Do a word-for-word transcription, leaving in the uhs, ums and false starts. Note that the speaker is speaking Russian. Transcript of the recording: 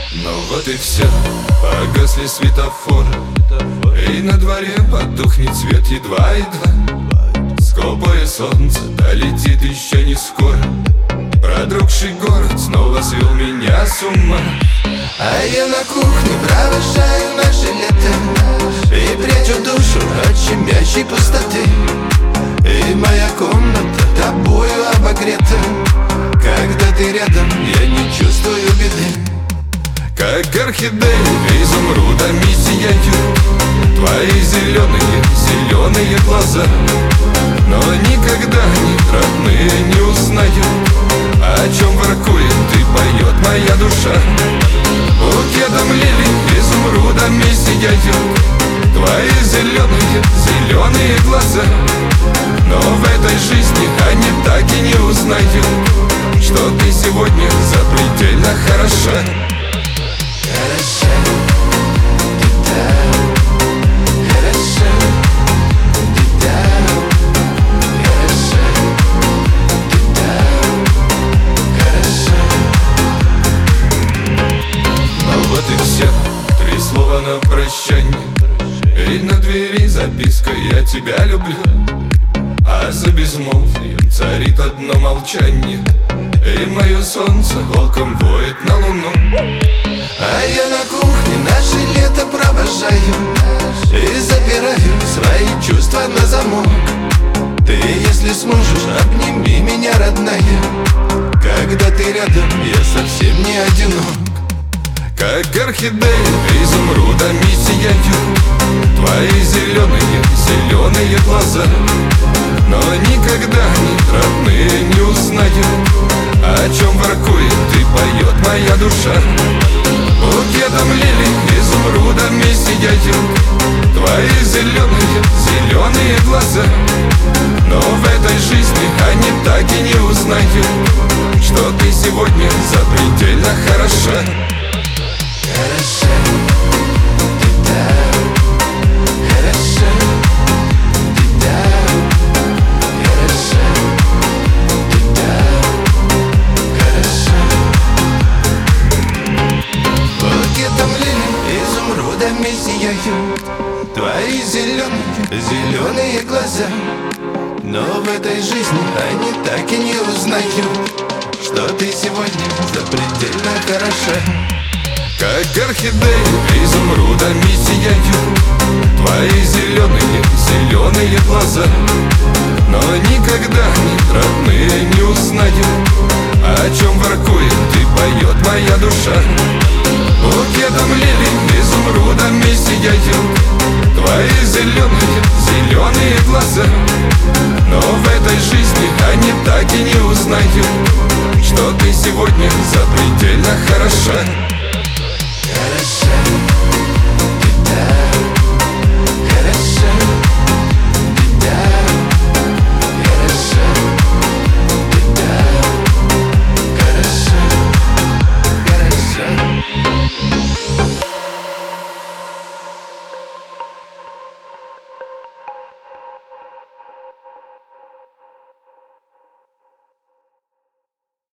Ну вот и все, погасли светофоры, и на дворе потухнет свет едва-едва. Скупое солнце долетит еще не скоро. Продрогший город снова свел меня с ума. А я на кухне провожаю наше лето и прячу душу от щемящей пустоты. И моя комната тобою обогрета. Когда ты рядом, я не чувствую беды. Как орхидеи изумрудами сияют твои зеленые, зеленые глаза. Но никогда они, родные, не узнают, о чем воркует и поет моя душа. Букетом лилий изумрудами сияют твои зеленые, зеленые глаза. Но в этой жизни они так и не узнают, что ты сегодня запредельно хороша. Хороша, ты там, хороша, ты там, хороша, ты там, хороша. Ну вот и все, три слова на прощанье, и на двери записка «Я тебя люблю». А за безмолвием царит одно молчание, и мое солнце волком воет на луну. А я на кухне наше лето провожаю и запираю свои чувства на замок. Ты, если сможешь, обними меня, родная. Когда ты рядом, я совсем не одинок. Как орхидеи изумрудами сияют твои зеленые, зеленые глаза. Но никогда они, родные, не узнают, о чем воркует и поет моя душа. Букетом лилий изумрудами сияют твои зеленые, зеленые глаза. Но в этой жизни они так и не узнают, что ты сегодня запредельно хороша. Хороша, ты там, хороша, ты там, хороша, ты там, хороша. Букетом лилий изумрудами сияют твои зеленые, зеленые глаза. Но в этой жизни они так и не узнают, что ты сегодня запредельно хороша. Как орхидеи изумрудами сияют твои зеленые, зеленые глаза. Но никогда они, родные, не узнают, о чем воркует и поет моя душа. Букетом лилий изумрудами сияют твои зеленые, зеленые глаза. Но в этой жизни они так и не узнают, что ты сегодня запредельно хороша.